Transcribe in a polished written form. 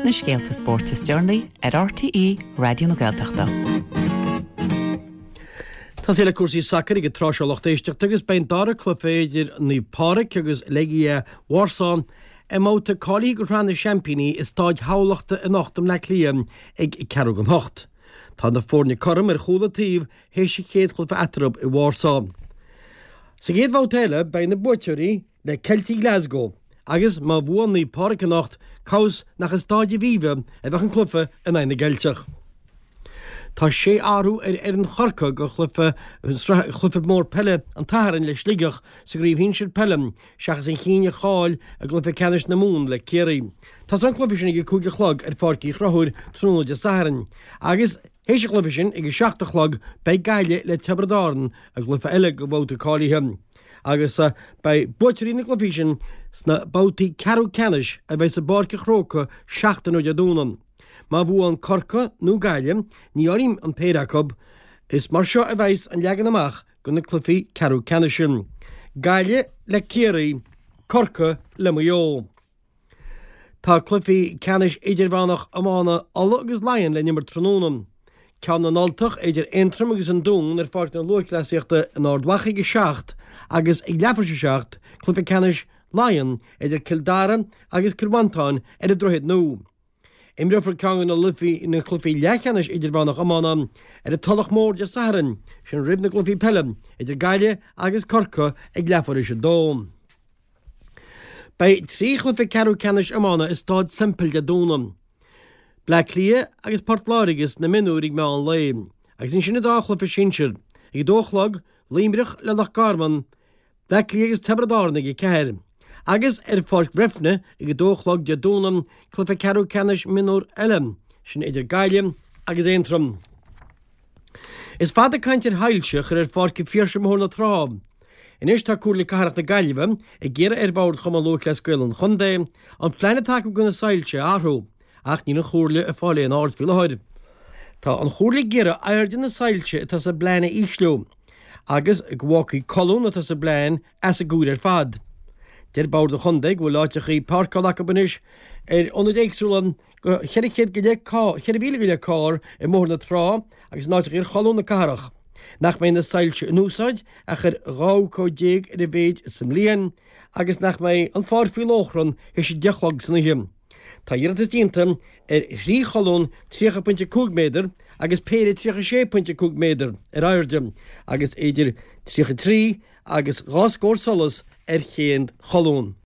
na Scéalta Sportas Journey ar RTE Radio na Gaeltachta. Tá sé le cuasaí sacr ag tráseileacht éisteach agus bein dara cluféidir ní páric agus leigi Warsaw máta cálaí go ranna championí is táid hálaachta in nachtam le líam ag ceú an hocht. Tá na fórne chum ar cholatíh hééis sé chéad chlufa atarab i Warsaw. Sa géad bhátéile bein na buiteirí le Celtí Glasgow agus má bhuain ní páric an nacht caus nach is stáide bhíomh a bheith an clufa in aine geilteach. Tá sé áú ar an chorca go chlufa mór pelle an taharan le sligach sa gríomh hín siad pellam seachas an chéine cháil a glufa ceannis na mún le céirí. Tás an clufa sin ag cúige chlog ar fácií chrathúr trúna de saharan. Agus hééis clufa sin ag seachta chlog bei gaiile le tebradáran a glufa eile go bhóta cálaíthe. Agus bei buiteirí na clufa sin sna bótaí cearú ceannis a bheith sa barca chróca seachtain ó de dúnan. Má bhú an corca nó gaiile ní orím an péracob is mar seo a bheits an leagan amach go na clufií cearú ceannis sin. Gaiile le céirí, corca le maió. Tá clufií ceannis idirbhánach amána alla agus lainn le nimar trónam. Ceann an altaach idir intram agus an dún ar fáirt na luachleasiachta an ardhacha go seacht agus ag leafar se seacht clufií ceannis lainn idir Kildare agus Kilmantáin ar a droichead nó. Imreafar ceann na lufií na clufií lechanis idirbhánach amána ar a talach mór de saharan sin rib na clufií pellam idir gaiile agus corca ag leafar is a dóm. Bei trí clufií cearú ceannis amána is stáid simple de dúnam. Blacklia agus Portlárigus na minúrig me an léim, agus in sinna dá clufií sinseir, ag dóchlag líimbrich le nach garman, Blacklia agus tebradárnig i ceir. Agus fáic brefne ag dóchlag de dúnam clufa cearú ceannis minúr eile, sin idir gaiile agus éintram. Is fada caintir heilseach ar fáici fíorsa mór na trám. Inis tá cúrla carach na gaiileh ag ggéire bhd chum an lóch le scoil an chundé, an pleine take gona sailse áthú, ach ní na chóirla a fáile an áirt fileáid. Tá an chóirla ggéire airde na sailse tá sa bleine íslú, agus ag bhácaí colún atá sa blein as a gúir fad. Déir báir do chundaigh bhfuil láiteach í páircálacha banis ónad éagsúlan go cheirichéad go le cáir i mór na trá agus náiteach ar chalún na carach. Nach mé na sailse in úsáid a chur rácódéag ar a bhéid sam líon agus nach mé an fáir fiú láchran hééis sé deachlag san him. Tá dhéireantas dínta ar rí chalún 3.5 méadar agus péidir 3.6 méadar ar airde agus éidir 3 agus ráscór solas ar chéad chalún.